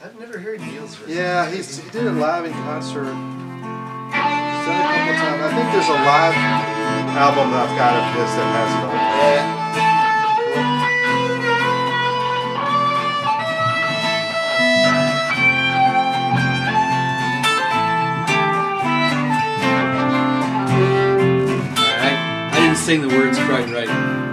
I've never heard Neil's version. Yeah, he did it live in concert. He's done it a couple times. I think there's a live album that I've got of his that has it on. I didn't sing the words quite right.